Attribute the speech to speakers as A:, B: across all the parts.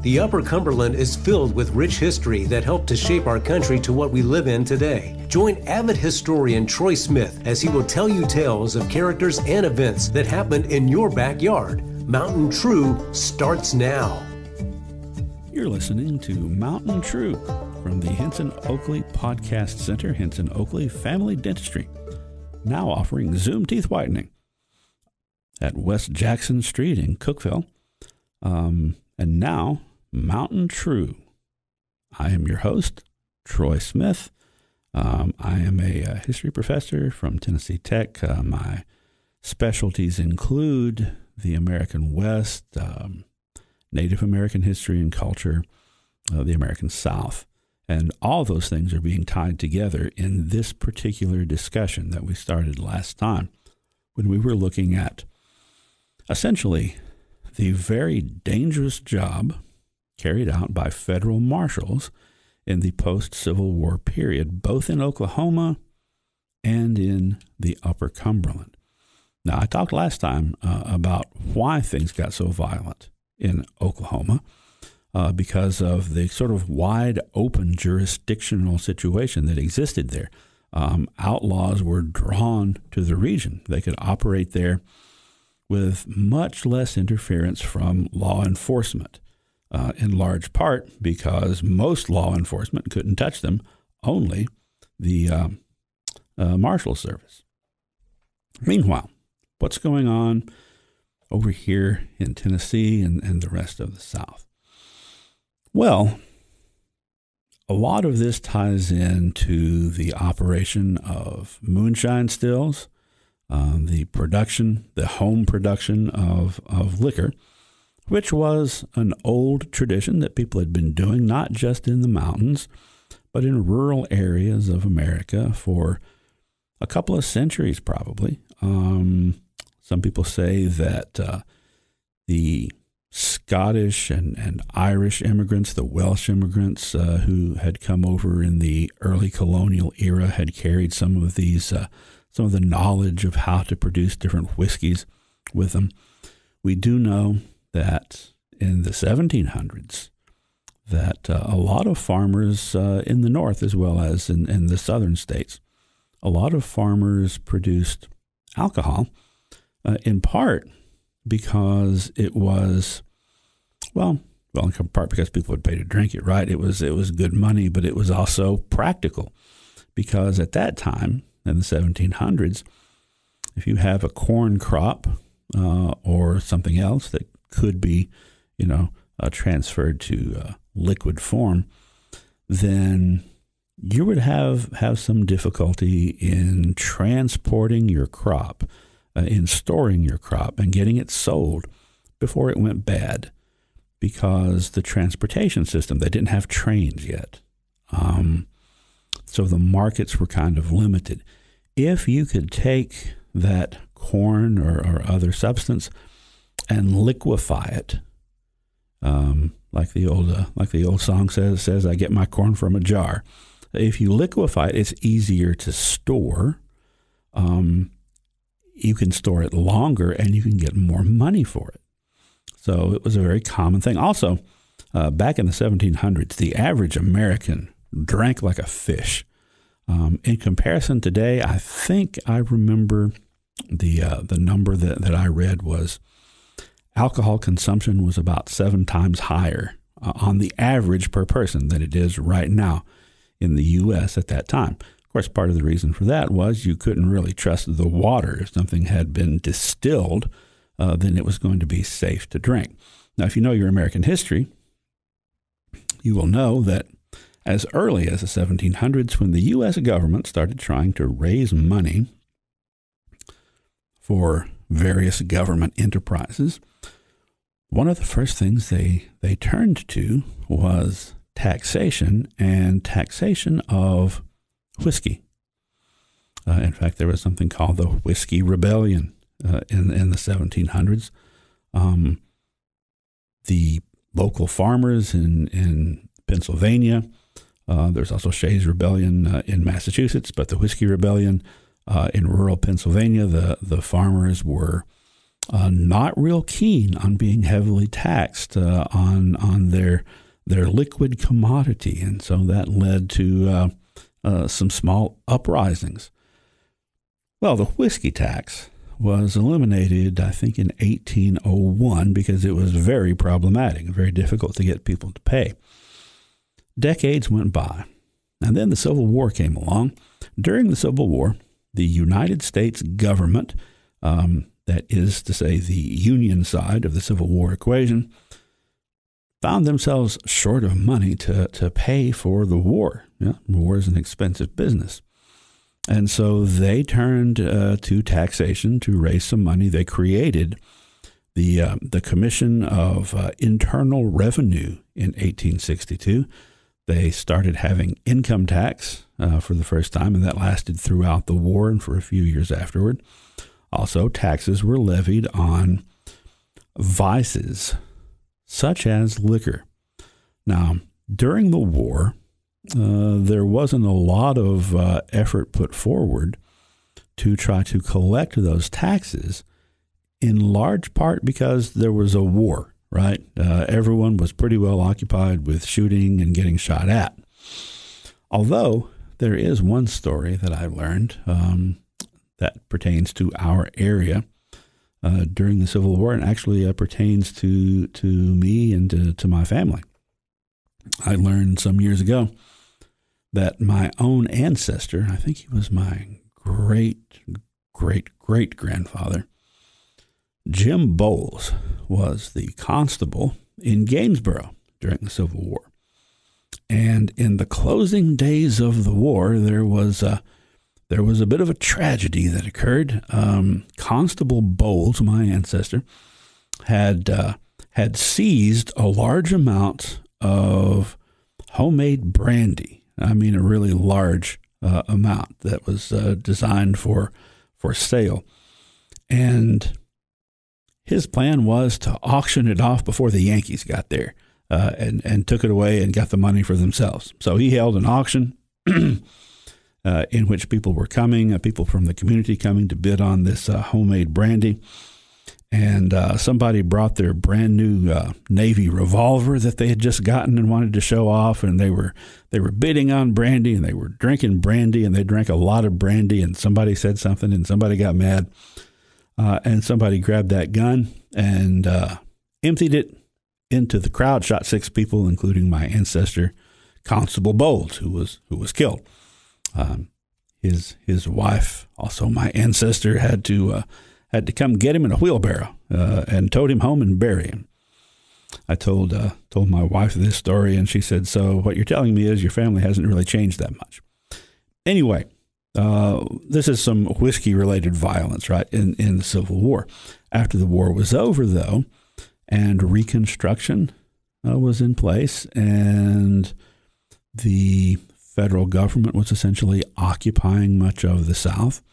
A: The Upper Cumberland is filled with rich history that helped to shape our country to what we live in today. Join avid historian Troy Smith as he will tell you tales of characters and events that happened in your backyard. Mountain True starts now.
B: You're listening to Mountain True from the Henson Oakley Podcast Center, Henson Oakley Family Dentistry, now offering Zoom teeth whitening at West Jackson Street in Cookeville. And now, Mountain True. I am your host, Troy Smith. I am a history professor from Tennessee Tech. My specialties include the American West, Native American history and culture, the American South. And all those things are being tied together in this particular discussion that we started last time when we were looking at essentially the very dangerous job carried out by federal marshals in the post-Civil War period, both in Oklahoma and in the Upper Cumberland. Now, I talked last time about why things got so violent in Oklahoma because of the sort of wide open jurisdictional situation that existed there. Outlaws were drawn to the region. They could operate there with much less interference from law enforcement, in large part because most law enforcement couldn't touch them, only the Marshal Service. Meanwhile, what's going on over here in Tennessee and the rest of the South? Well, a lot of this ties into the operation of moonshine stills, the home production of liquor, which was an old tradition that people had been doing, not just in the mountains, but in rural areas of America for a couple of centuries probably. Some people say that the Scottish and Irish immigrants, the Welsh immigrants who had come over in the early colonial era had carried some of the knowledge of how to produce different whiskeys with them. We do know that in the 1700s, that a lot of farmers in the north as well as in the southern states, a lot of farmers produced alcohol, in part because it was, well, in part because people would pay to drink it, right? It was good money, but it was also practical because at that time, in the 1700s, if you have a corn crop or something else that could be, transferred to liquid form, then you would have some difficulty in transporting your crop, in storing your crop and getting it sold before it went bad because the transportation system, they didn't have trains yet. So the markets were kind of limited. If you could take that corn or other substance and liquefy it, like the old song says, I get my corn from a jar. If you liquefy it, it's easier to store. You can store it longer and you can get more money for it. So it was a very common thing. Also, back in the 1700s, the average American drank like a fish. In comparison today, I think I remember the number that I read was alcohol consumption was about 7 times higher on the average per person than it is right now in the U.S. at that time. Of course, part of the reason for that was you couldn't really trust the water. If something had been distilled, then it was going to be safe to drink. Now, if you know your American history, you will know that as early as the 1700s, when the U.S. government started trying to raise money for various government enterprises, one of the first things they turned to was taxation, and taxation of whiskey. In fact, there was something called the Whiskey Rebellion in the 1700s. The local farmers in Pennsylvania, there's also Shays' Rebellion in Massachusetts, but the Whiskey Rebellion in rural Pennsylvania, the farmers were not real keen on being heavily taxed on their liquid commodity, and so that led to some small uprisings. Well, the whiskey tax was eliminated, I think, in 1801 because it was very problematic, very difficult to get people to pay. Decades went by, and then the Civil War came along. During the Civil War, the United States government, that is to say the Union side of the Civil War equation, found themselves short of money to pay for the war. Yeah, war is an expensive business. And so they turned to taxation to raise some money. They created the Commission of Internal Revenue in 1862. They started having income tax for the first time, and that lasted throughout the war and for a few years afterward. Also, taxes were levied on vices such as liquor. Now, during the war, there wasn't a lot of effort put forward to try to collect those taxes, in large part because there was a war, right? Everyone was pretty well occupied with shooting and getting shot at. Although there is one story that I learned that pertains to our area during the Civil War, and actually pertains to me and to my family. I learned some years ago that my own ancestor, I think he was my great-great-great-grandfather, Jim Bowles, was the constable in Gainesboro during the Civil War. And in the closing days of the war, there was a bit of a tragedy that occurred. Constable Bowles, my ancestor, had seized a large amount of homemade brandy. I mean, a really large amount that was designed for sale. And his plan was to auction it off before the Yankees got there and took it away and got the money for themselves. So he held an auction in which people were coming, people from the community coming to bid on this homemade brandy. And somebody brought their brand new Navy revolver that they had just gotten and wanted to show off. And they were bidding on brandy, and they were drinking brandy, and they drank a lot of brandy. And somebody said something, and somebody got mad. And somebody grabbed that gun and emptied it into the crowd, shot 6 people, including my ancestor, Constable Bowles, who was killed. His wife, also my ancestor, had to come get him in a wheelbarrow and towed him home and bury him. I told my wife this story, and she said, "So what you're telling me is your family hasn't really changed that much." Anyway, this is some whiskey-related violence, right, in the Civil War. After the war was over, though, and Reconstruction was in place, and the federal government was essentially occupying much of the South,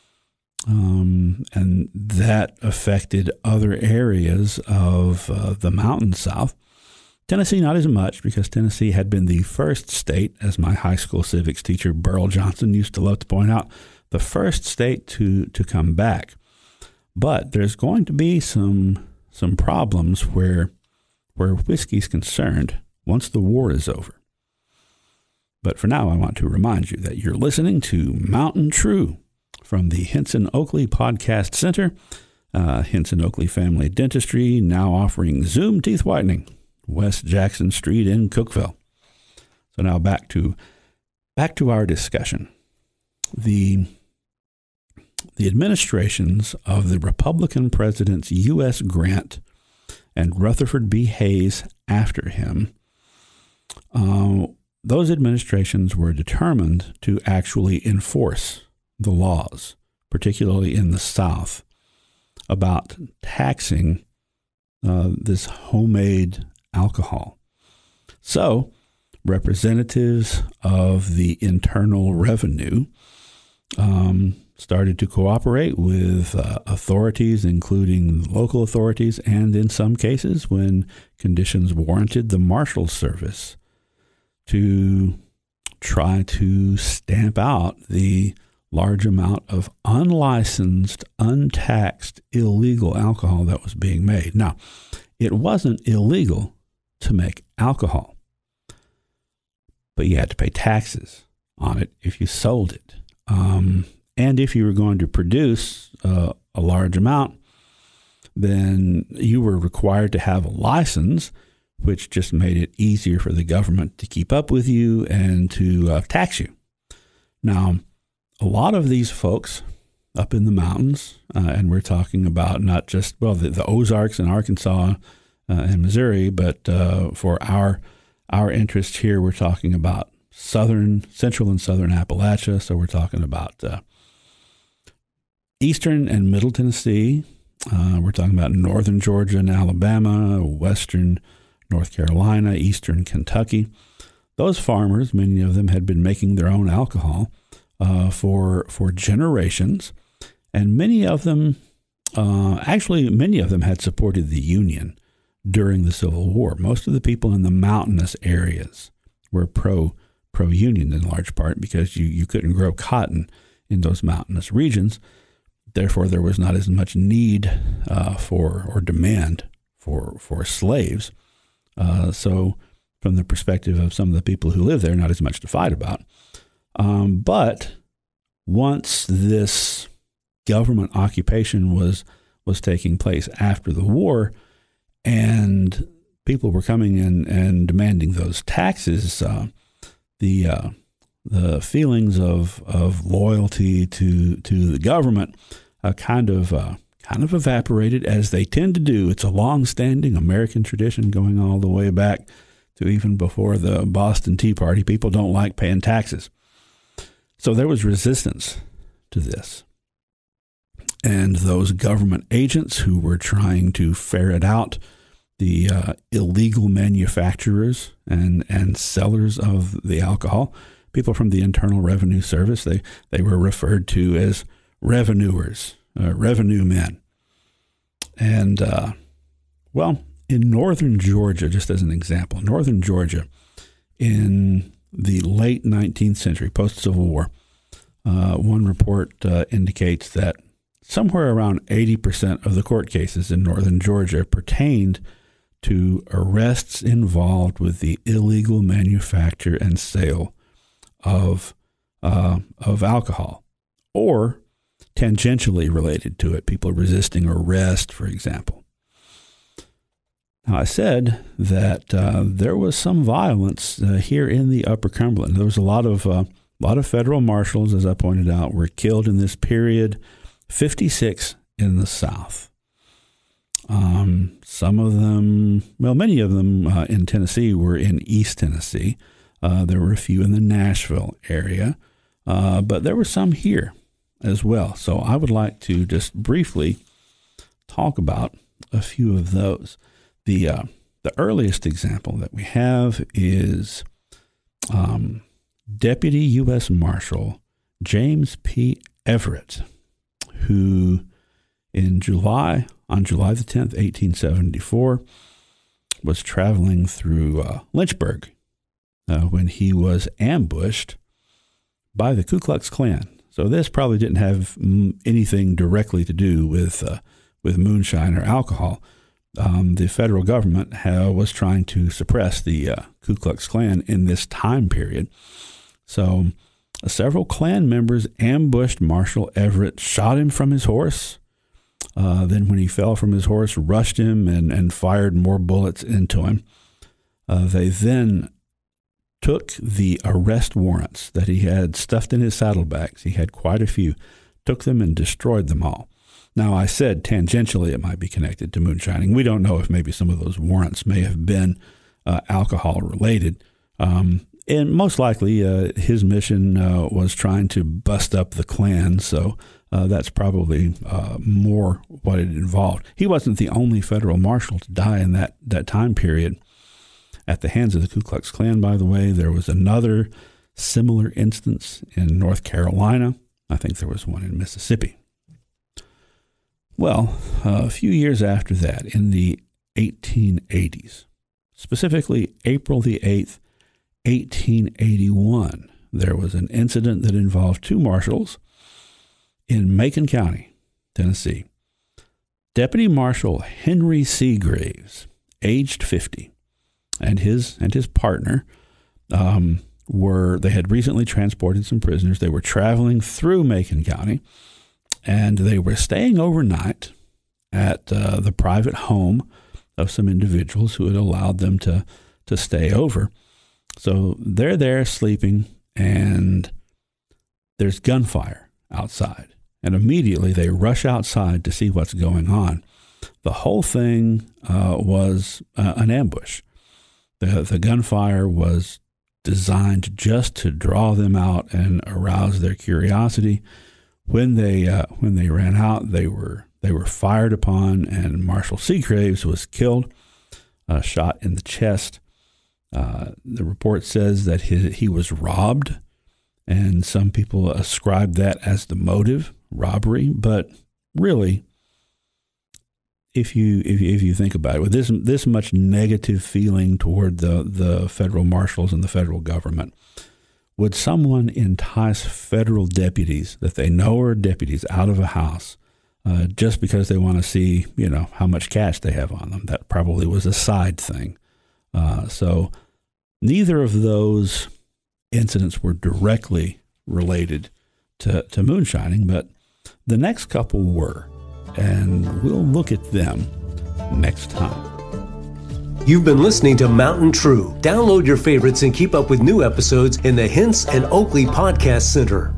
B: and that affected other areas of the Mountain South. Tennessee, not as much, because Tennessee had been the first state, as my high school civics teacher, Burl Johnson, used to love to point out, the first state to come back. But there's going to be some problems where whiskey's concerned once the war is over. But for now, I want to remind you that you're listening to Mountain True from the Henson Oakley Podcast Center. Henson Oakley Family Dentistry, now offering Zoom Teeth Whitening, West Jackson Street in Cookeville. So now back to our discussion. The administrations of the Republican presidents U.S. Grant and Rutherford B. Hayes after him, those administrations were determined to actually enforce the laws, particularly in the South, about taxing this homemade alcohol. So representatives of the Internal Revenue started to cooperate with authorities, including local authorities, and in some cases, when conditions warranted, the Marshals Service, to try to stamp out the large amount of unlicensed, untaxed, illegal alcohol that was being made. Now, it wasn't illegal to make alcohol, but you had to pay taxes on it if you sold it. And if you were going to produce a large amount, then you were required to have a license, which just made it easier for the government to keep up with you and to tax you. Now, a lot of these folks up in the mountains, and we're talking about not just, the Ozarks in Arkansas and Missouri, but for our interest here, we're talking about central and southern Appalachia. So we're talking about eastern and middle Tennessee. We're talking about northern Georgia and Alabama, western North Carolina, eastern Kentucky. Those farmers, many of them had been making their own alcohol for generations, and many of them had supported the Union during the Civil War. Most of the people in the mountainous areas were pro-Union in large part because you couldn't grow cotton in those mountainous regions. Therefore, there was not as much need or demand for slaves. So from the perspective of some of the people who live there, not as much to fight about. But once this government occupation was taking place after the war, and people were coming in and demanding those taxes, the feelings of loyalty to the government kind of evaporated, as they tend to do. It's a long-standing American tradition going all the way back to even before the Boston Tea Party. People don't like paying taxes. So there was resistance to this. And those government agents who were trying to ferret out the illegal manufacturers and sellers of the alcohol, people from the Internal Revenue Service, they were referred to as revenuers, revenue men. And, in northern Georgia, just as an example, northern Georgia in the late 19th century, post-Civil War, one report indicates that somewhere around 80% of the court cases in northern Georgia pertained to arrests involved with the illegal manufacture and sale of alcohol, or tangentially related to it, people resisting arrest, for example. Now, I said that there was some violence here in the Upper Cumberland. There was a lot of federal marshals, as I pointed out, were killed in this period. 56 in the South. Some of them, many of them in Tennessee were in East Tennessee. There were a few in the Nashville area, but there were some here as well. So I would like to just briefly talk about a few of those. The earliest example that we have is Deputy U.S. Marshal James P. Everett, who on July the 10th, 1874, was traveling through Lynchburg when he was ambushed by the Ku Klux Klan. So this probably didn't have anything directly to do with moonshine or alcohol. The federal government was trying to suppress the Ku Klux Klan in this time period. So several Klan members ambushed Marshal Everett, shot him from his horse. Then when he fell from his horse, rushed him and fired more bullets into him. They then took the arrest warrants that he had stuffed in his saddlebags. He had quite a few. Took them and destroyed them all. Now, I said tangentially it might be connected to moonshining. We don't know if maybe some of those warrants may have been alcohol related. And most likely his mission was trying to bust up the Klan, so that's probably more what it involved. He wasn't the only federal marshal to die in that time period at the hands of the Ku Klux Klan, by the way. There was another similar instance in North Carolina. I think there was one in Mississippi. Well, a few years after that, in the 1880s, specifically April the 8th, 1881, there was an incident that involved two marshals in Macon County, Tennessee, Deputy Marshal Henry C. Graves, aged 50, and his partner they had recently transported some prisoners. They were traveling through Macon County, and they were staying overnight at the private home of some individuals who had allowed them to stay over. So they're there sleeping, and there's gunfire outside. And immediately they rush outside to see what's going on. The whole thing was an ambush. The gunfire was designed just to draw them out and arouse their curiosity. When they ran out, they were fired upon, and Marshal C. Graves was killed, shot in the chest. The report says that he was robbed, and some people ascribe that as the motive, robbery. But really, if you think about it, with this much negative feeling toward the federal marshals and the federal government, would someone entice federal deputies that they know are deputies out of a house just because they want to see, how much cash they have on them? That probably was a side thing. So neither of those incidents were directly related to moonshining, but the next couple were, and we'll look at them next time.
A: You've been listening to Mountain True. Download your favorites and keep up with new episodes in the Hints and Oakley Podcast Center.